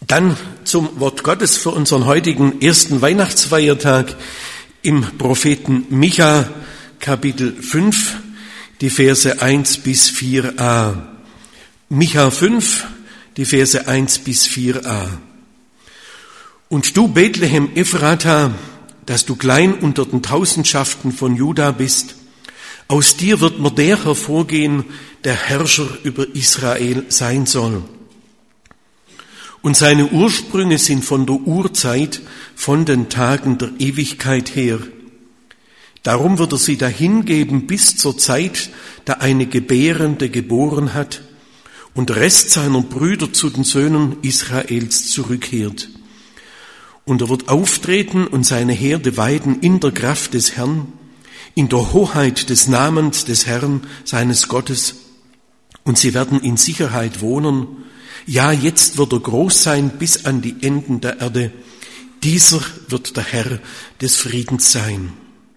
Dann zum Wort Gottes für unseren heutigen ersten Weihnachtsfeiertag im Propheten Micha, Kapitel 5, die Verse 1 bis 4a. Micha 5, die Verse 1 bis 4a. Und du, Bethlehem Ephrata, dass du klein unter den Tausendschaften von Juda bist, aus dir wird mir der hervorgehen, der Herrscher über Israel sein soll. Und seine Ursprünge sind von der Urzeit, von den Tagen der Ewigkeit her. Darum wird er sie dahingeben bis zur Zeit, da eine Gebärende geboren hat und der Rest seiner Brüder zu den Söhnen Israels zurückkehrt. Und er wird auftreten und seine Herde weiden in der Kraft des Herrn, in der Hoheit des Namens des Herrn, seines Gottes, und sie werden in Sicherheit wohnen. Ja, jetzt wird er groß sein bis an die Enden der Erde. Dieser wird der Herr des Friedens sein.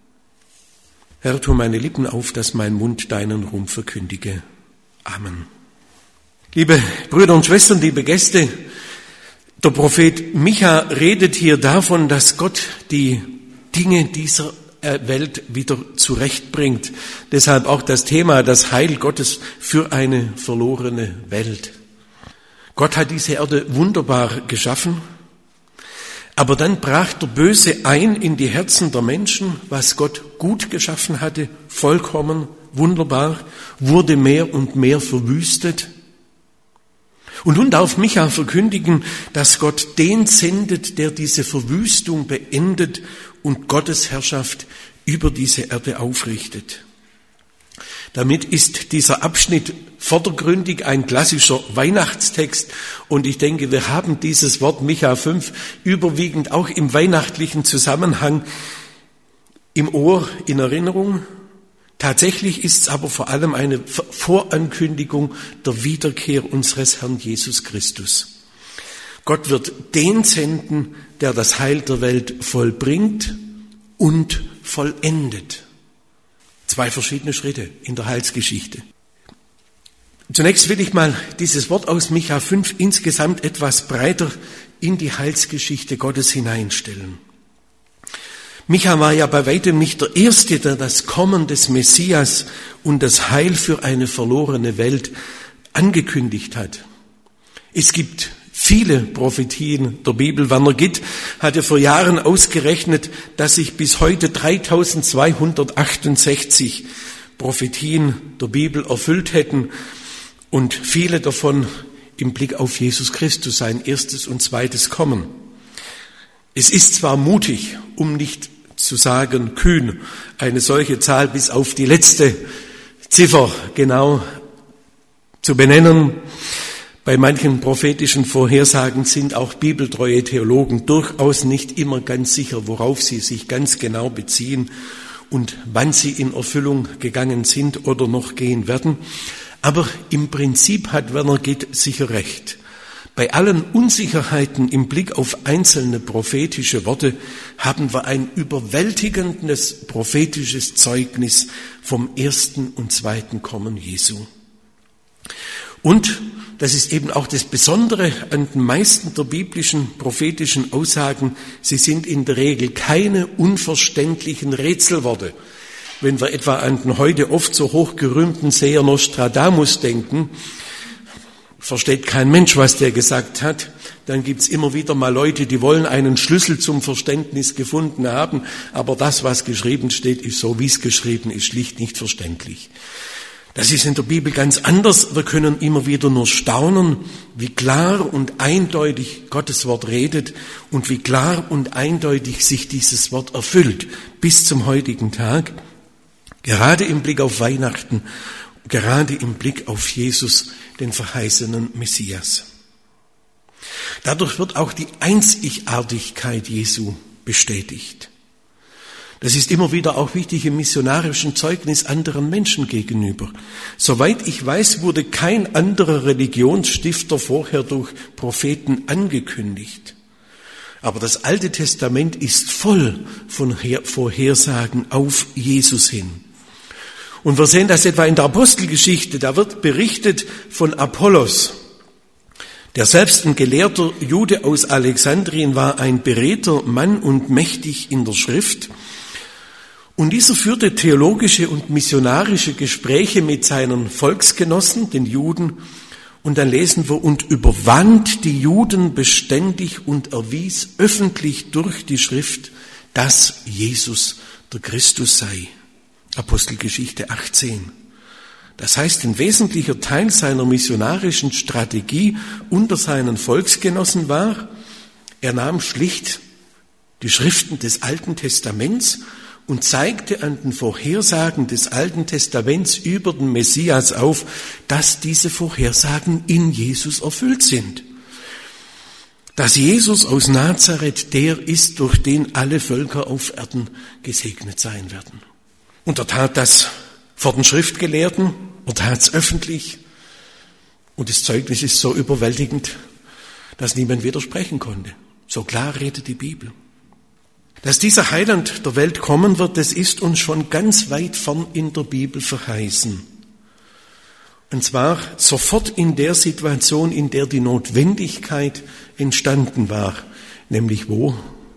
Herr, tu meine Lippen auf, dass mein Mund deinen Ruhm verkündige. Amen. Liebe Brüder und Schwestern, liebe Gäste, der Prophet Micha redet hier davon, dass Gott die Dinge dieser Welt wieder zurechtbringt. Deshalb auch das Thema, das Heil Gottes für eine verlorene Welt. Gott hat diese Erde wunderbar geschaffen, aber dann brach der Böse ein in die Herzen der Menschen, was Gott gut geschaffen hatte, vollkommen, wunderbar, wurde mehr und mehr verwüstet. Und nun darf Micha verkündigen, dass Gott den sendet, der diese Verwüstung beendet und Gottes Herrschaft über diese Erde aufrichtet. Damit ist dieser Abschnitt vordergründig ein klassischer Weihnachtstext und ich denke, wir haben dieses Wort Micha 5 überwiegend auch im weihnachtlichen Zusammenhang im Ohr, in Erinnerung. Tatsächlich ist es aber vor allem eine Vorankündigung der Wiederkehr unseres Herrn Jesus Christus. Gott wird den senden, der das Heil der Welt vollbringt und vollendet. 2 verschiedene Schritte in der Heilsgeschichte. Zunächst will ich mal dieses Wort aus Micha 5 insgesamt etwas breiter in die Heilsgeschichte Gottes hineinstellen. Micha war ja bei weitem nicht der Erste, der das Kommen des Messias und das Heil für eine verlorene Welt angekündigt hat. Es gibt viele Prophetien der Bibel. Werner Gitt hatte vor Jahren ausgerechnet, dass sich bis heute 3268 Prophetien der Bibel erfüllt hätten und viele davon im Blick auf Jesus Christus, sein erstes und zweites Kommen. Es ist zwar mutig, um nicht zu sagen kühn, eine solche Zahl bis auf die letzte Ziffer genau zu benennen. Bei manchen prophetischen Vorhersagen sind auch bibeltreue Theologen durchaus nicht immer ganz sicher, worauf sie sich ganz genau beziehen und wann sie in Erfüllung gegangen sind oder noch gehen werden. Aber im Prinzip hat Werner Gitt sicher recht. Bei allen Unsicherheiten im Blick auf einzelne prophetische Worte haben wir ein überwältigendes prophetisches Zeugnis vom ersten und zweiten Kommen Jesu. Und das ist eben auch das Besondere an den meisten der biblischen prophetischen Aussagen. Sie sind in der Regel keine unverständlichen Rätselworte. Wenn wir etwa an den heute oft so hochgerühmten Seher Nostradamus denken, versteht kein Mensch, was der gesagt hat. Dann gibt's immer wieder mal Leute, die wollen einen Schlüssel zum Verständnis gefunden haben, aber das, was geschrieben steht, ist so, wie es geschrieben ist, schlicht nicht verständlich. Das ist in der Bibel ganz anders. Wir können immer wieder nur staunen, wie klar und eindeutig Gottes Wort redet und wie klar und eindeutig sich dieses Wort erfüllt bis zum heutigen Tag, gerade im Blick auf Weihnachten, gerade im Blick auf Jesus, den verheißenen Messias. Dadurch wird auch die Einzigartigkeit Jesu bestätigt. Das ist immer wieder auch wichtig im missionarischen Zeugnis anderen Menschen gegenüber. Soweit ich weiß, wurde kein anderer Religionsstifter vorher durch Propheten angekündigt. Aber das Alte Testament ist voll von Vorhersagen auf Jesus hin. Und wir sehen das etwa in der Apostelgeschichte, da wird berichtet von Apollos. Der selbst ein gelehrter Jude aus Alexandrien war, ein beredter Mann und mächtig in der Schrift. Und dieser führte theologische und missionarische Gespräche mit seinen Volksgenossen, den Juden. Und dann lesen wir, und überwand die Juden beständig und erwies öffentlich durch die Schrift, dass Jesus der Christus sei. Apostelgeschichte 18. Das heißt, ein wesentlicher Teil seiner missionarischen Strategie unter seinen Volksgenossen war, er nahm schlicht die Schriften des Alten Testaments und zeigte an den Vorhersagen des Alten Testaments über den Messias auf, dass diese Vorhersagen in Jesus erfüllt sind. Dass Jesus aus Nazareth der ist, durch den alle Völker auf Erden gesegnet sein werden. Und er tat das vor den Schriftgelehrten, er tat es öffentlich. Und das Zeugnis ist so überwältigend, dass niemand widersprechen konnte. So klar redet die Bibel. Dass dieser Heiland der Welt kommen wird, das ist uns schon ganz weit vorn in der Bibel verheißen. Und zwar sofort in der Situation, in der die Notwendigkeit entstanden war. Nämlich wo?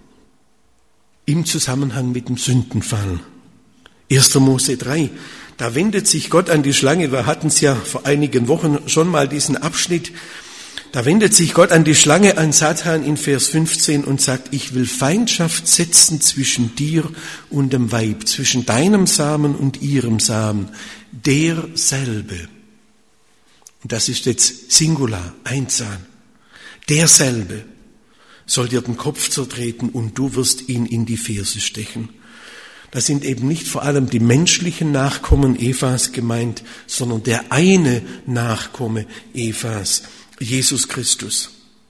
Im Zusammenhang mit dem Sündenfall. 1. Mose 3. Da wendet sich Gott an die Schlange. Wir hatten es ja vor einigen Wochen schon mal diesen Abschnitt. Da wendet sich Gott an die Schlange, an Satan in Vers 15 und sagt, ich will Feindschaft setzen zwischen dir und dem Weib, zwischen deinem Samen und ihrem Samen, derselbe. Und das ist jetzt Singular, Einzahl. Derselbe soll dir den Kopf zertreten und du wirst ihn in die Ferse stechen. Das sind eben nicht vor allem die menschlichen Nachkommen Evas gemeint, sondern der eine Nachkomme Evas, Jesus Christus.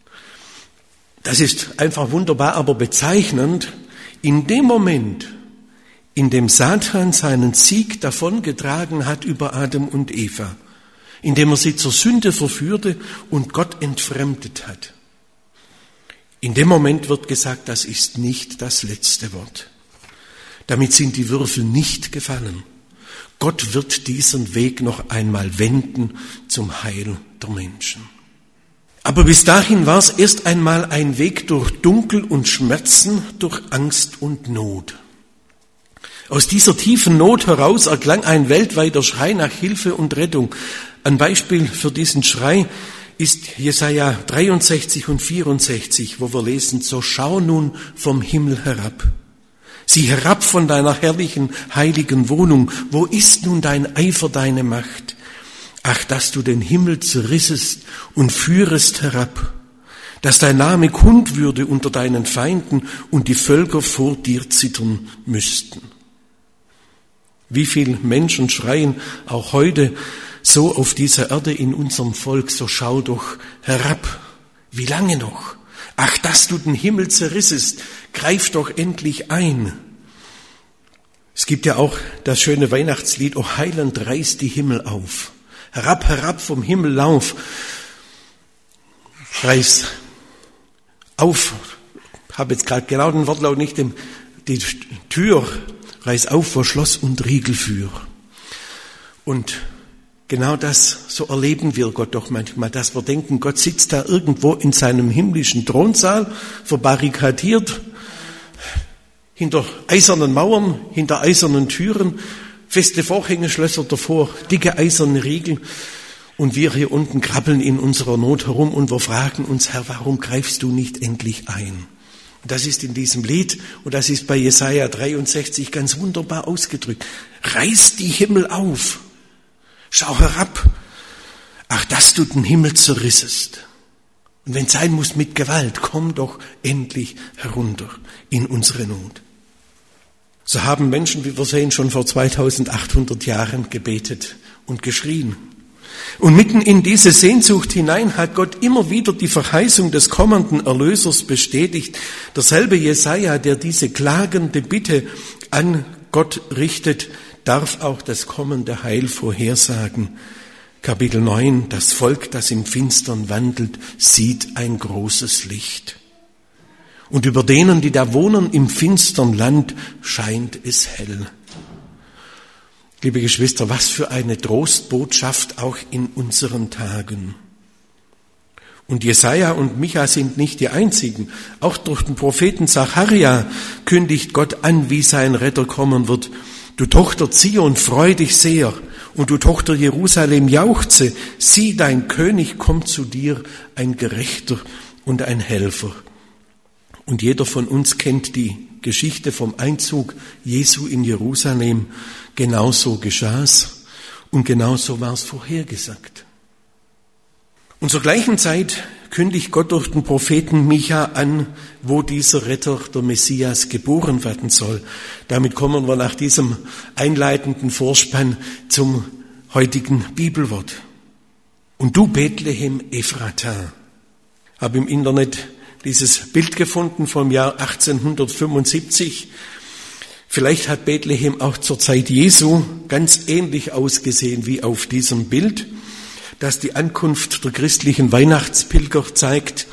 Das ist einfach wunderbar, aber bezeichnend. In dem Moment, in dem Satan seinen Sieg davongetragen hat über Adam und Eva, indem er sie zur Sünde verführte und Gott entfremdet hat, in dem Moment wird gesagt, das ist nicht das letzte Wort. Damit sind die Würfel nicht gefallen. Gott wird diesen Weg noch einmal wenden zum Heil der Menschen. Aber bis dahin war es erst einmal ein Weg durch Dunkel und Schmerzen, durch Angst und Not. Aus dieser tiefen Not heraus erklang ein weltweiter Schrei nach Hilfe und Rettung. Ein Beispiel für diesen Schrei ist Jesaja 63 und 64, wo wir lesen, so schau nun vom Himmel herab. Sieh herab von deiner herrlichen, heiligen Wohnung. Wo ist nun dein Eifer, deine Macht? Ach, dass du den Himmel zerrissest und führest herab, dass dein Name kund würde unter deinen Feinden und die Völker vor dir zittern müssten. Wie viele Menschen schreien auch heute so auf dieser Erde in unserem Volk, so schau doch herab. Wie lange noch? Ach, dass du den Himmel zerrissest, greif doch endlich ein. Es gibt ja auch das schöne Weihnachtslied, O Heiland, reiß die Himmel auf. Herab, herab vom Himmel lauf. Reiß auf, habe jetzt gerade genau den Wortlaut nicht, die Tür, reiß auf vor Schloss und Riegel für. Und genau das, so erleben wir Gott doch manchmal, dass wir denken, Gott sitzt da irgendwo in seinem himmlischen Thronsaal, verbarrikadiert, hinter eisernen Mauern, hinter eisernen Türen, feste Vorhängeschlösser davor, dicke eiserne Riegel. Und wir hier unten krabbeln in unserer Not herum und wir fragen uns, Herr, warum greifst du nicht endlich ein? Und das ist in diesem Lied und das ist bei Jesaja 63 ganz wunderbar ausgedrückt. Reiß die Himmel auf. Schau herab. Ach, dass du den Himmel zerrissest. Und wenn es sein muss mit Gewalt, komm doch endlich herunter in unsere Not. So haben Menschen, wie wir sehen, schon vor 2800 Jahren gebetet und geschrien. Und mitten in diese Sehnsucht hinein hat Gott immer wieder die Verheißung des kommenden Erlösers bestätigt. Derselbe Jesaja, der diese klagende Bitte an Gott richtet, darf auch das kommende Heil vorhersagen. Kapitel 9, das Volk, das im Finstern wandelt, sieht ein großes Licht. Und über denen, die da wohnen im finstern Land, scheint es hell. Liebe Geschwister, was für eine Trostbotschaft auch in unseren Tagen. Und Jesaja und Micha sind nicht die einzigen. Auch durch den Propheten Sacharja kündigt Gott an, wie sein Retter kommen wird. Du Tochter Zion, freu dich sehr. Und du Tochter Jerusalem, jauchze. Sieh, dein König kommt zu dir, ein Gerechter und ein Helfer. Und jeder von uns kennt die Geschichte vom Einzug Jesu in Jerusalem. Genauso geschah's und genauso war es vorhergesagt. Und zur gleichen Zeit kündigt Gott durch den Propheten Micha an, wo dieser Retter, der Messias, geboren werden soll. Damit kommen wir nach diesem einleitenden Vorspann zum heutigen Bibelwort. Und du Bethlehem Ephrata. Habe im Internet dieses Bild gefunden vom Jahr 1875. Vielleicht hat Bethlehem auch zur Zeit Jesu ganz ähnlich ausgesehen wie auf diesem Bild, das die Ankunft der christlichen Weihnachtspilger zeigt.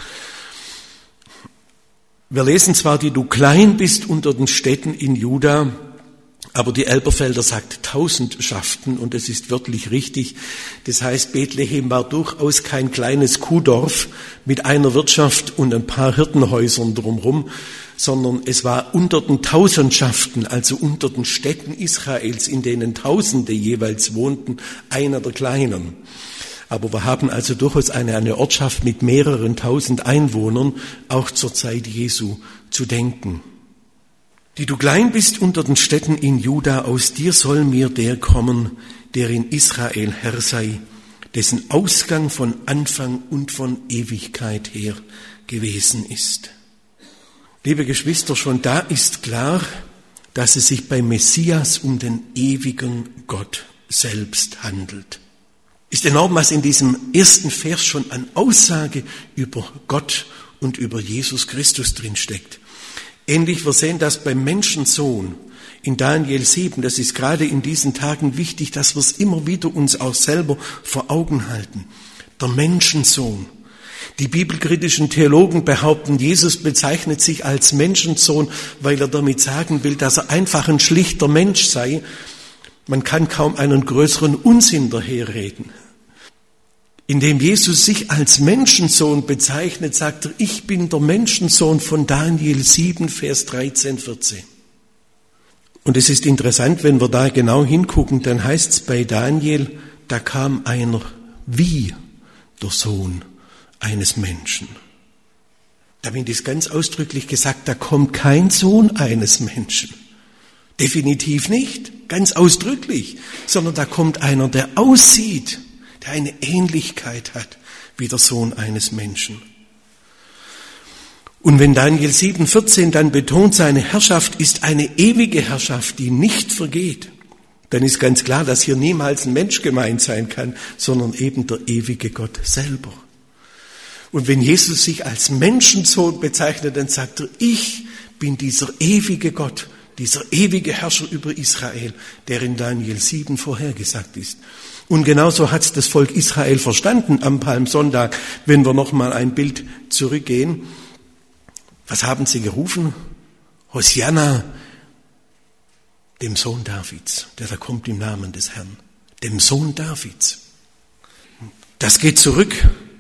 Wir lesen zwar, die du klein bist unter den Städten in Juda, aber die Elberfelder sagt Tausendschaften und es ist wörtlich richtig. Das heißt, Bethlehem war durchaus kein kleines Kuhdorf mit einer Wirtschaft und ein paar Hirtenhäusern drumherum, sondern es war unter den Tausendschaften, also unter den Städten Israels, in denen Tausende jeweils wohnten, einer der kleinen. Aber wir haben also durchaus eine Ortschaft mit mehreren tausend Einwohnern, auch zur Zeit Jesu, zu denken. Die du klein bist unter den Städten in Juda, aus dir soll mir der kommen, der in Israel Herr sei, dessen Ausgang von Anfang und von Ewigkeit her gewesen ist. Liebe Geschwister, schon da ist klar, dass es sich beim Messias um den ewigen Gott selbst handelt. Ist enorm, was in diesem ersten Vers schon an Aussage über Gott und über Jesus Christus drinsteckt. Ähnlich, wir sehen das beim Menschensohn in Daniel 7. Das ist gerade in diesen Tagen wichtig, dass wir es immer wieder uns auch selber vor Augen halten. Der Menschensohn. Die bibelkritischen Theologen behaupten, Jesus bezeichnet sich als Menschensohn, weil er damit sagen will, dass er einfach ein schlichter Mensch sei. Man kann kaum einen größeren Unsinn daherreden. Indem Jesus sich als Menschensohn bezeichnet, sagt er, ich bin der Menschensohn von Daniel 7, Vers 13, 14. Und es ist interessant, wenn wir da genau hingucken, dann heißt es bei Daniel, da kam einer wie der Sohn eines Menschen. Damit ist ganz ausdrücklich gesagt, da kommt kein Sohn eines Menschen. Definitiv nicht, ganz ausdrücklich, sondern da kommt einer, der aussieht, der eine Ähnlichkeit hat wie der Sohn eines Menschen. Und wenn Daniel 7,14 dann betont, seine Herrschaft ist eine ewige Herrschaft, die nicht vergeht, dann ist ganz klar, dass hier niemals ein Mensch gemeint sein kann, sondern eben der ewige Gott selber. Und wenn Jesus sich als Menschensohn bezeichnet, dann sagt er, ich bin dieser ewige Gott, dieser ewige Herrscher über Israel, der in Daniel 7 vorhergesagt ist. Und genauso hat es das Volk Israel verstanden am Palmsonntag, wenn wir noch mal ein Bild zurückgehen. Was haben sie gerufen? Hosianna, dem Sohn Davids, der da kommt im Namen des Herrn, dem Sohn Davids. Das geht zurück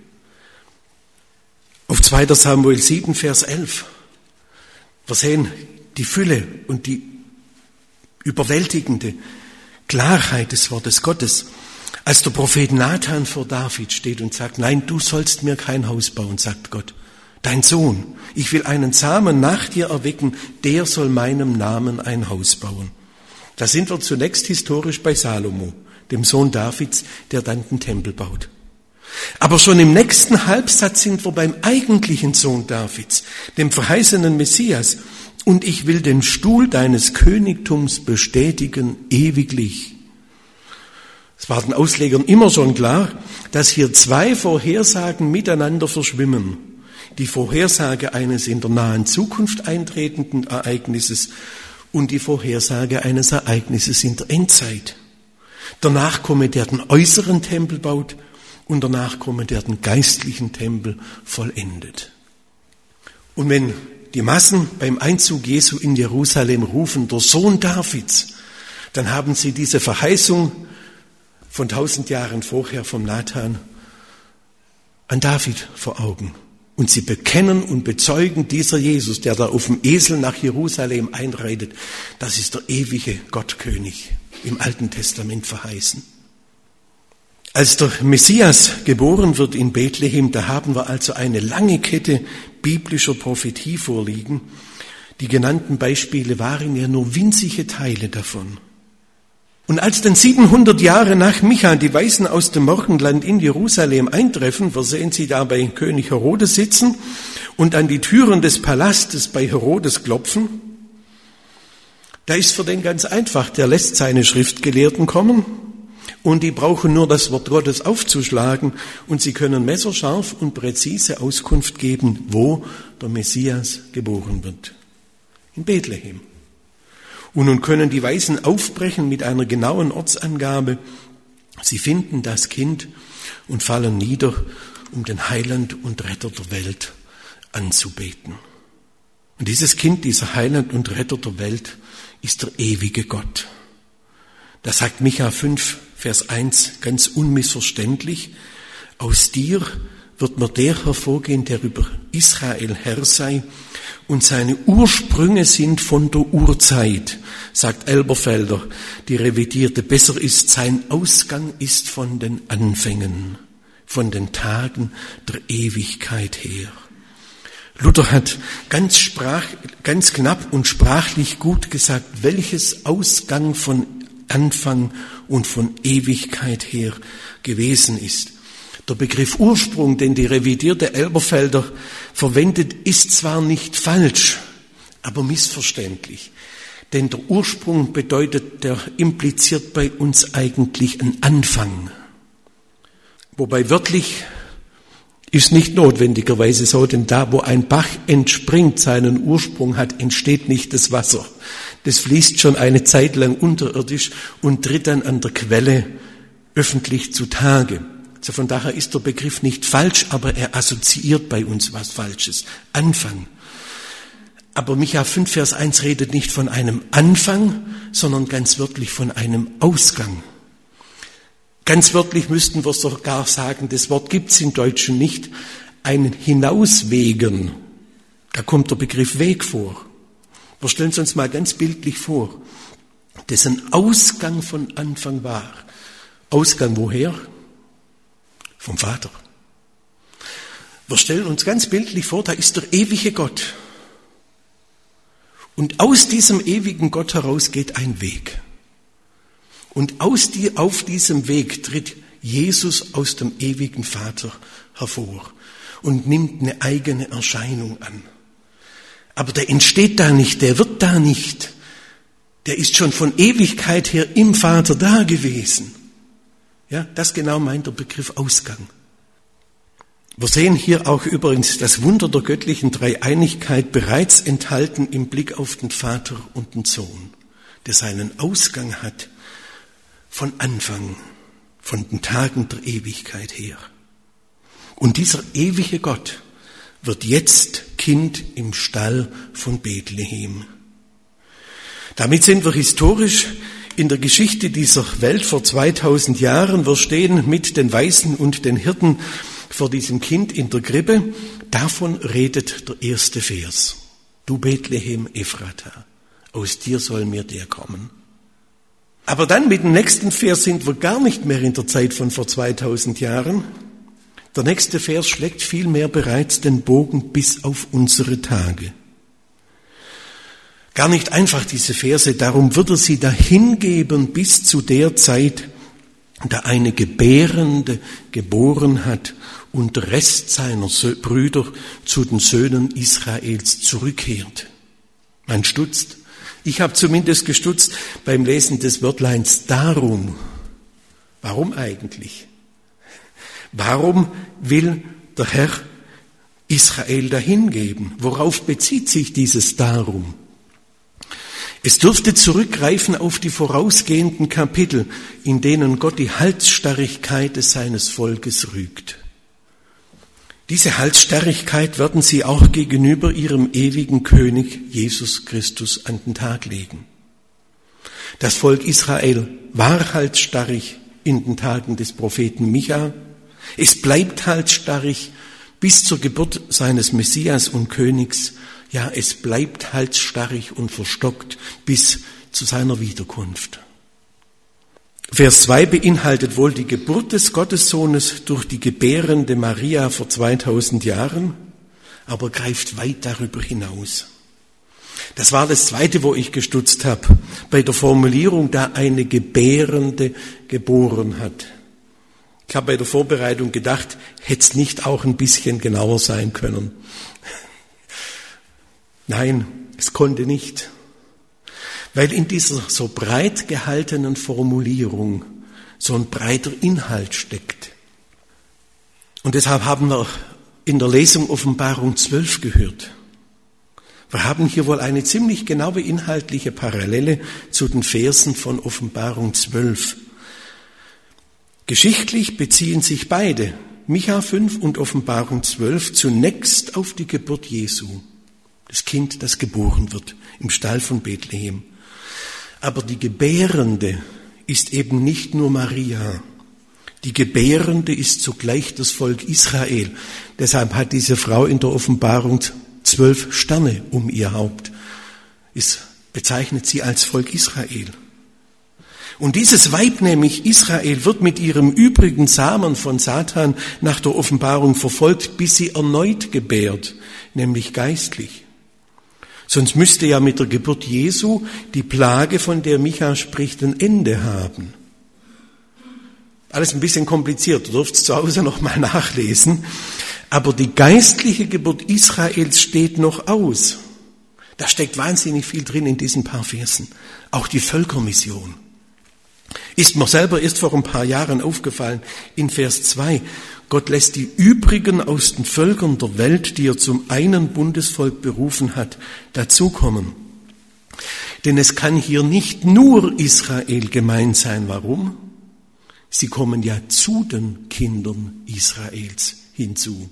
auf 2. Samuel 7, Vers 11. Wir sehen die Fülle und die überwältigende Klarheit des Wortes Gottes. Als der Prophet Nathan vor David steht und sagt, nein, du sollst mir kein Haus bauen, sagt Gott. Dein Sohn, ich will einen Samen nach dir erwecken, der soll meinem Namen ein Haus bauen. Da sind wir zunächst historisch bei Salomo, dem Sohn Davids, der dann den Tempel baut. Aber schon im nächsten Halbsatz sind wir beim eigentlichen Sohn Davids, dem verheißenen Messias. Und ich will den Stuhl deines Königtums bestätigen ewiglich. Es war den Auslegern immer schon klar, dass hier zwei Vorhersagen miteinander verschwimmen. Die Vorhersage eines in der nahen Zukunft eintretenden Ereignisses und die Vorhersage eines Ereignisses in der Endzeit. Der Nachkomme, der den äußeren Tempel baut und der Nachkomme, der den geistlichen Tempel vollendet. Und wenn die Massen beim Einzug Jesu in Jerusalem rufen, der Sohn Davids, dann haben sie diese Verheißung von 1000 Jahren vorher vom Nathan an David vor Augen. Und sie bekennen und bezeugen, dieser Jesus, der da auf dem Esel nach Jerusalem einreitet, das ist der ewige Gottkönig, im Alten Testament verheißen. Als der Messias geboren wird in Bethlehem, da haben wir also eine lange Kette biblischer Prophetie vorliegen. Die genannten Beispiele waren ja nur winzige Teile davon. Und als dann 700 Jahre nach Micha die Weisen aus dem Morgenland in Jerusalem eintreffen, wir sehen sie da bei König Herodes sitzen und an die Türen des Palastes bei Herodes klopfen, da ist für den ganz einfach, der lässt seine Schriftgelehrten kommen und die brauchen nur das Wort Gottes aufzuschlagen und sie können messerscharf und präzise Auskunft geben, wo der Messias geboren wird. In Bethlehem. Und nun können die Weisen aufbrechen mit einer genauen Ortsangabe. Sie finden das Kind und fallen nieder, um den Heiland und Retter der Welt anzubeten. Und dieses Kind, dieser Heiland und Retter der Welt, ist der ewige Gott. Da sagt Micha 5, Vers 1 ganz unmissverständlich, aus dir wird mir der hervorgehen, der über Israel Herr sei, und seine Ursprünge sind von der Urzeit, sagt Elberfelder, die Revidierte. Besser ist, sein Ausgang ist von den Anfängen, von den Tagen der Ewigkeit her. Luther hat ganz knapp und sprachlich gut gesagt, welches Ausgang von Anfang und von Ewigkeit her gewesen ist. Der Begriff Ursprung, den die revidierte Elberfelder verwendet, ist zwar nicht falsch, aber missverständlich. Denn der Ursprung bedeutet, der impliziert bei uns eigentlich einen Anfang. Wobei wörtlich ist nicht notwendigerweise so, denn da, wo ein Bach entspringt, seinen Ursprung hat, entsteht nicht das Wasser. Das fließt schon eine Zeit lang unterirdisch und tritt dann an der Quelle öffentlich zutage. Also von daher ist der Begriff nicht falsch, aber er assoziiert bei uns was Falsches. Anfang. Aber Micha 5, Vers 1 redet nicht von einem Anfang, sondern ganz wörtlich von einem Ausgang. Ganz wörtlich müssten wir sogar sagen, das Wort gibt's im Deutschen nicht, ein Hinauswegen. Da kommt der Begriff Weg vor. Wir stellen es uns mal ganz bildlich vor, dessen Ausgang von Anfang war. Ausgang woher? Vom Vater. Wir stellen uns ganz bildlich vor, da ist der ewige Gott. Und aus diesem ewigen Gott heraus geht ein Weg. Und auf diesem Weg tritt Jesus aus dem ewigen Vater hervor und nimmt eine eigene Erscheinung an. Aber der entsteht da nicht, der wird da nicht. Der ist schon von Ewigkeit her im Vater da gewesen. Ja, das genau meint der Begriff Ausgang. Wir sehen hier auch übrigens das Wunder der göttlichen Dreieinigkeit bereits enthalten im Blick auf den Vater und den Sohn, der seinen Ausgang hat von Anfang, von den Tagen der Ewigkeit her. Und dieser ewige Gott wird jetzt Kind im Stall von Bethlehem. Damit sind wir historisch in der Geschichte dieser Welt vor 2000 Jahren. Wir stehen mit den Weisen und den Hirten vor diesem Kind in der Krippe. Davon redet der erste Vers. Du Bethlehem Ephrata, aus dir soll mir der kommen. Aber dann mit dem nächsten Vers sind wir gar nicht mehr in der Zeit von vor 2000 Jahren. Der nächste Vers schlägt vielmehr bereits den Bogen bis auf unsere Tage. Gar nicht einfach diese Verse, darum wird er sie dahingeben bis zu der Zeit, da eine Gebärende geboren hat und der Rest seiner Brüder zu den Söhnen Israels zurückkehrt. Man stutzt. Ich habe zumindest gestutzt beim Lesen des Wörtleins darum. Warum eigentlich? Warum will der Herr Israel dahingeben? Worauf bezieht sich dieses Darum? Es dürfte zurückgreifen auf die vorausgehenden Kapitel, in denen Gott die Halsstarrigkeit seines Volkes rügt. Diese Halsstarrigkeit werden sie auch gegenüber ihrem ewigen König Jesus Christus an den Tag legen. Das Volk Israel war halsstarrig in den Tagen des Propheten Micha. Es bleibt halsstarrig bis zur Geburt seines Messias und Königs. Ja, es bleibt halsstarrig und verstockt bis zu seiner Wiederkunft. Vers 2 beinhaltet wohl die Geburt des Gottessohnes durch die gebärende Maria vor 2000 Jahren, aber greift weit darüber hinaus. Das war das Zweite, wo ich gestutzt habe, bei der Formulierung, da eine Gebärende geboren hat. Ich habe bei der Vorbereitung gedacht, hätte es nicht auch ein bisschen genauer sein können. Nein, es konnte nicht. Weil in dieser so breit gehaltenen Formulierung so ein breiter Inhalt steckt. Und deshalb haben wir in der Lesung Offenbarung 12 gehört. Wir haben hier wohl eine ziemlich genaue inhaltliche Parallele zu den Versen von Offenbarung 12. Geschichtlich beziehen sich beide, Micha 5 und Offenbarung 12, zunächst auf die Geburt Jesu, das Kind, das geboren wird im Stall von Bethlehem. Aber die Gebärende ist eben nicht nur Maria. Die Gebärende ist zugleich das Volk Israel. Deshalb hat diese Frau in der Offenbarung 12 Sterne um ihr Haupt. Es bezeichnet sie als Volk Israel. Und dieses Weib, nämlich Israel, wird mit ihrem übrigen Samen von Satan nach der Offenbarung verfolgt, bis sie erneut gebärt, nämlich geistlich. Sonst müsste ja mit der Geburt Jesu die Plage, von der Micha spricht, ein Ende haben. Alles ein bisschen kompliziert, du dürft es zu Hause noch mal nachlesen. Aber die geistliche Geburt Israels steht noch aus. Da steckt wahnsinnig viel drin in diesen paar Versen. Auch die Völkermission. Ist mir selber erst vor ein paar Jahren aufgefallen, in Vers 2. Gott lässt die übrigen aus den Völkern der Welt, die er zum einen Bundesvolk berufen hat, dazukommen. Denn es kann hier nicht nur Israel gemeint sein. Warum? Sie kommen ja zu den Kindern Israels hinzu.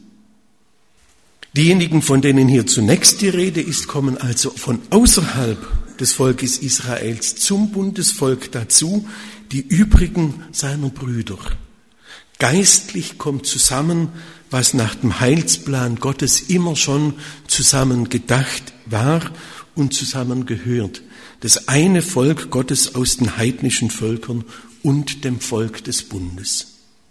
Diejenigen, von denen hier zunächst die Rede ist, kommen also von außerhalb des Volkes Israels zum Bundesvolk dazu, die übrigen seiner Brüder. Geistlich kommt zusammen, was nach dem Heilsplan Gottes immer schon zusammen gedacht war und zusammen gehört. Das eine Volk Gottes aus den heidnischen Völkern und dem Volk des Bundes.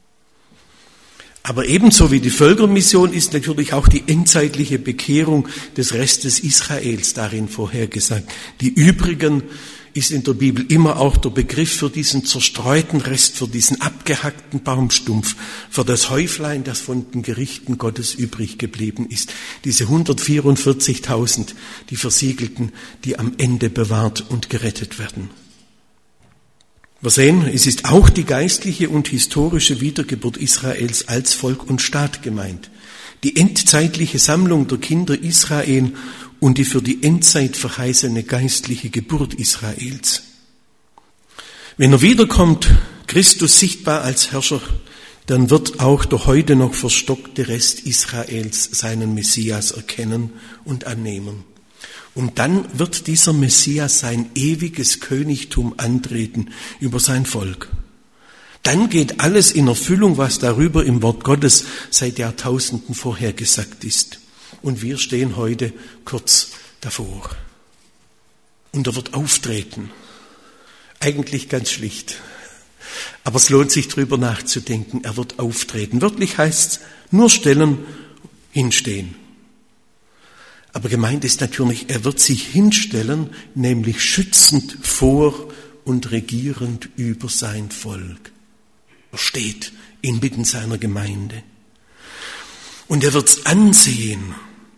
Aber ebenso wie die Völkermission ist natürlich auch die endzeitliche Bekehrung des Restes Israels darin vorhergesagt. Die übrigen ist in der Bibel immer auch der Begriff für diesen zerstreuten Rest, für diesen abgehackten Baumstumpf, für das Häuflein, das von den Gerichten Gottes übrig geblieben ist. Diese 144.000, die Versiegelten, die am Ende bewahrt und gerettet werden. Wir sehen, es ist auch die geistliche und historische Wiedergeburt Israels als Volk und Staat gemeint. Die endzeitliche Sammlung der Kinder Israel und die für die Endzeit verheißene geistliche Geburt Israels. Wenn er wiederkommt, Christus sichtbar als Herrscher, dann wird auch der heute noch verstockte Rest Israels seinen Messias erkennen und annehmen. Und dann wird dieser Messias sein ewiges Königtum antreten über sein Volk. Dann geht alles in Erfüllung, was darüber im Wort Gottes seit Jahrtausenden vorhergesagt ist. Und wir stehen heute kurz davor. Und er wird auftreten. Eigentlich ganz schlicht. Aber es lohnt sich, drüber nachzudenken. Er wird auftreten. Wörtlich heißt es, nur stellen, hinstehen. Aber gemeint ist natürlich, er wird sich hinstellen, nämlich schützend vor und regierend über sein Volk. Er steht inmitten seiner Gemeinde. Und er wird's ansehen.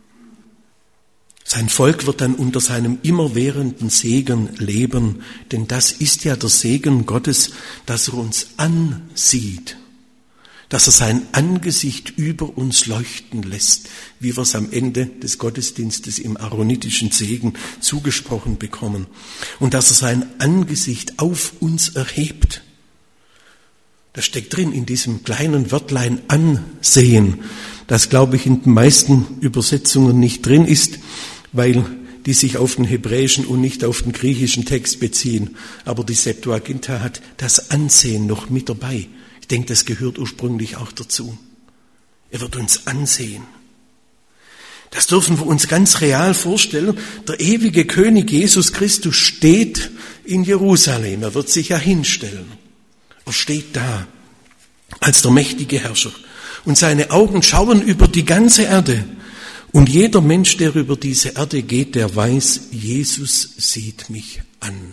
Sein Volk wird dann unter seinem immerwährenden Segen leben, denn das ist ja der Segen Gottes, dass er uns ansieht, dass er sein Angesicht über uns leuchten lässt, wie wir es am Ende des Gottesdienstes im aaronitischen Segen zugesprochen bekommen, und dass er sein Angesicht auf uns erhebt. Das steckt drin in diesem kleinen Wörtlein ansehen, das, glaube ich, in den meisten Übersetzungen nicht drin ist, weil die sich auf den hebräischen und nicht auf den griechischen Text beziehen. Aber die Septuaginta hat das Ansehen noch mit dabei. Ich denke, das gehört ursprünglich auch dazu. Er wird uns ansehen. Das dürfen wir uns ganz real vorstellen. Der ewige König Jesus Christus steht in Jerusalem. Er wird sich ja hinstellen. Er steht da als der mächtige Herrscher. Und seine Augen schauen über die ganze Erde. Und jeder Mensch, der über diese Erde geht, der weiß, Jesus sieht mich an.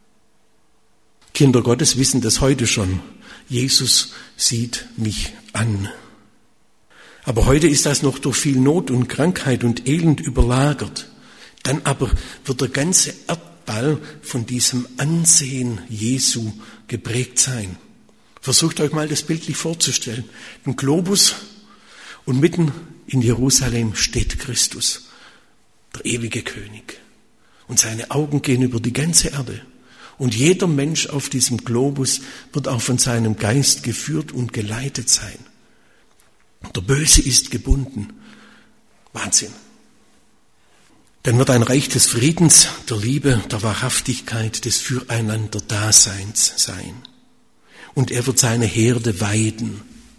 Kinder Gottes wissen das heute schon. Jesus sieht mich an. Aber heute ist das noch durch viel Not und Krankheit und Elend überlagert. Dann aber wird der ganze Erdball von diesem Ansehen Jesu geprägt sein. Versucht euch mal das bildlich vorzustellen. Ein Globus und mitten in Jerusalem steht Christus, der ewige König. Und seine Augen gehen über die ganze Erde. Und jeder Mensch auf diesem Globus wird auch von seinem Geist geführt und geleitet sein. Der Böse ist gebunden. Wahnsinn. Dann wird ein Reich des Friedens, der Liebe, der Wahrhaftigkeit, des Füreinander-Daseins sein. Und er wird seine Herde weiden.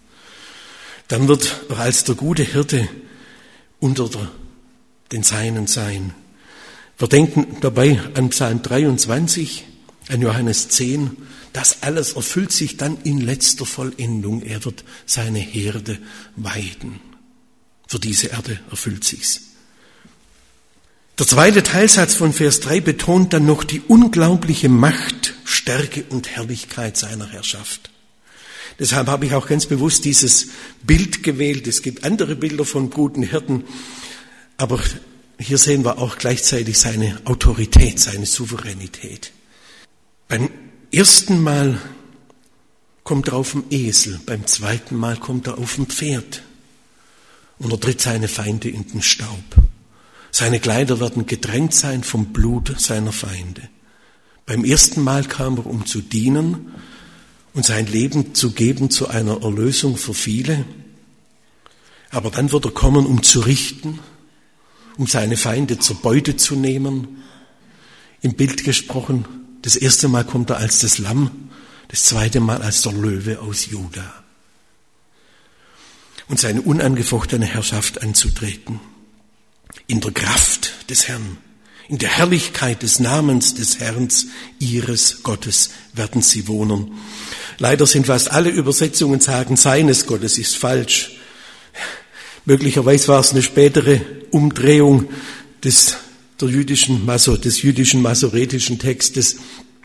Dann wird er als der gute Hirte unter den Seinen sein. Wir denken dabei an Psalm 23, an Johannes 10. Das alles erfüllt sich dann in letzter Vollendung. Er wird seine Herde weiden. Für diese Erde erfüllt sich's. Der zweite Teilsatz von Vers 3 betont dann noch die unglaubliche Macht, Stärke und Herrlichkeit seiner Herrschaft. Deshalb habe ich auch ganz bewusst dieses Bild gewählt. Es gibt andere Bilder von guten Hirten, aber hier sehen wir auch gleichzeitig seine Autorität, seine Souveränität. Beim ersten Mal kommt er auf dem Esel, beim zweiten Mal kommt er auf dem Pferd und er tritt seine Feinde in den Staub. Seine Kleider werden gedrängt sein vom Blut seiner Feinde. Beim ersten Mal kam er, um zu dienen und sein Leben zu geben zu einer Erlösung für viele. Aber dann wird er kommen, um zu richten, um seine Feinde zur Beute zu nehmen. Im Bild gesprochen, das erste Mal kommt er als das Lamm, das zweite Mal als der Löwe aus Juda. Und seine unangefochtene Herrschaft anzutreten. In der Kraft des Herrn, in der Herrlichkeit des Namens des Herrn, ihres Gottes, werden sie wohnen. Leider sind fast alle Übersetzungen sagen, seines Gottes, ist falsch. Möglicherweise war es eine spätere Umdrehung des jüdischen masoretischen Textes.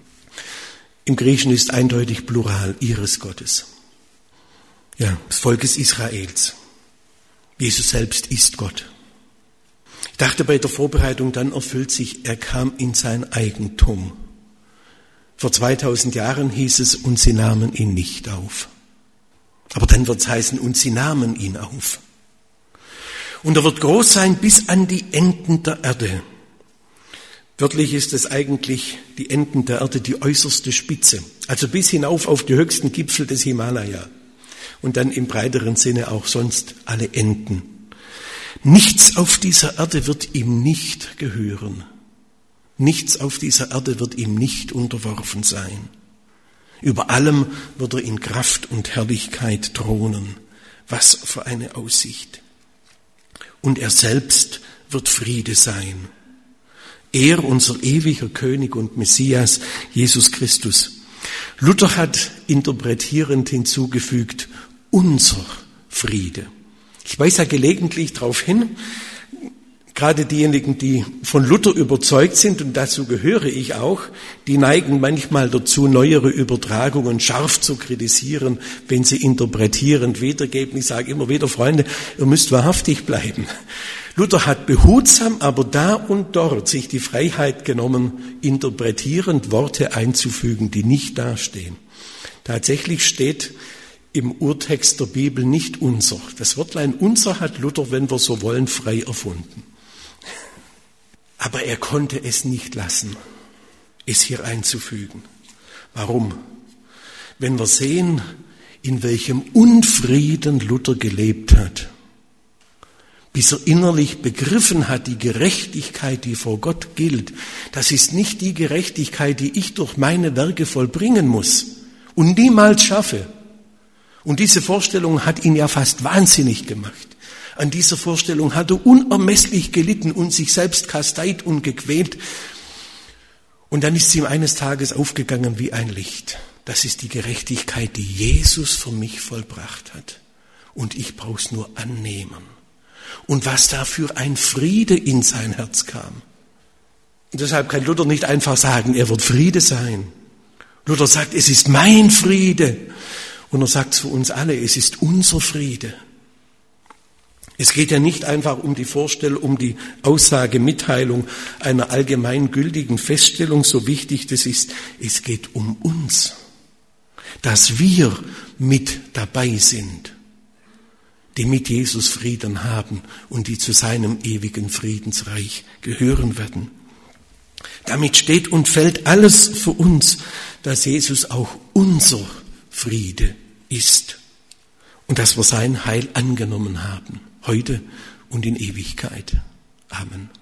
Im Griechischen ist eindeutig Plural, ihres Gottes. Ja, des Volkes Israels. Jesus selbst ist Gott. Ich dachte bei der Vorbereitung, dann erfüllt sich, er kam in sein Eigentum. Vor 2000 Jahren hieß es, und sie nahmen ihn nicht auf. Aber dann wird es heißen, und sie nahmen ihn auf. Und er wird groß sein bis an die Enden der Erde. Wörtlich ist es eigentlich die Enden der Erde, die äußerste Spitze. Also bis hinauf auf die höchsten Gipfel des Himalaya. Und dann im breiteren Sinne auch sonst alle Enden. Nichts auf dieser Erde wird ihm nicht gehören. Nichts auf dieser Erde wird ihm nicht unterworfen sein. Über allem wird er in Kraft und Herrlichkeit thronen. Was für eine Aussicht. Und er selbst wird Friede sein. Er, unser ewiger König und Messias, Jesus Christus. Luther hat interpretierend hinzugefügt, unser Friede. Ich weise ja gelegentlich darauf hin, gerade diejenigen, die von Luther überzeugt sind, und dazu gehöre ich auch, die neigen manchmal dazu, neuere Übertragungen scharf zu kritisieren, wenn sie interpretierend wiedergeben. Ich sage immer wieder, Freunde, ihr müsst wahrhaftig bleiben. Luther hat behutsam, aber da und dort sich die Freiheit genommen, interpretierend Worte einzufügen, die nicht dastehen. Tatsächlich steht im Urtext der Bibel nicht unser. Das Wörtlein unser hat Luther, wenn wir so wollen, frei erfunden. Aber er konnte es nicht lassen, es hier einzufügen. Warum? Wenn wir sehen, in welchem Unfrieden Luther gelebt hat, bis er innerlich begriffen hat, die Gerechtigkeit, die vor Gott gilt, das ist nicht die Gerechtigkeit, die ich durch meine Werke vollbringen muss und niemals schaffe, Und diese Vorstellung hat ihn ja fast wahnsinnig gemacht. An dieser Vorstellung hat er unermesslich gelitten und sich selbst kasteit und gequält. Und dann ist es ihm eines Tages aufgegangen wie ein Licht. Das ist die Gerechtigkeit, die Jesus für mich vollbracht hat. Und ich brauche es nur annehmen. Und was da für ein Friede in sein Herz kam. Und deshalb kann Luther nicht einfach sagen, er wird Friede sein. Luther sagt, es ist mein Friede. Und er sagt es für uns alle, es ist unser Friede. Es geht ja nicht einfach um die Vorstellung, um die Aussage, Mitteilung einer allgemeingültigen Feststellung, so wichtig das ist. Es geht um uns, dass wir mit dabei sind, die mit Jesus Frieden haben und die zu seinem ewigen Friedensreich gehören werden. Damit steht und fällt alles für uns, dass Jesus auch unser Friede ist und dass wir sein Heil angenommen haben. Heute und in Ewigkeit. Amen.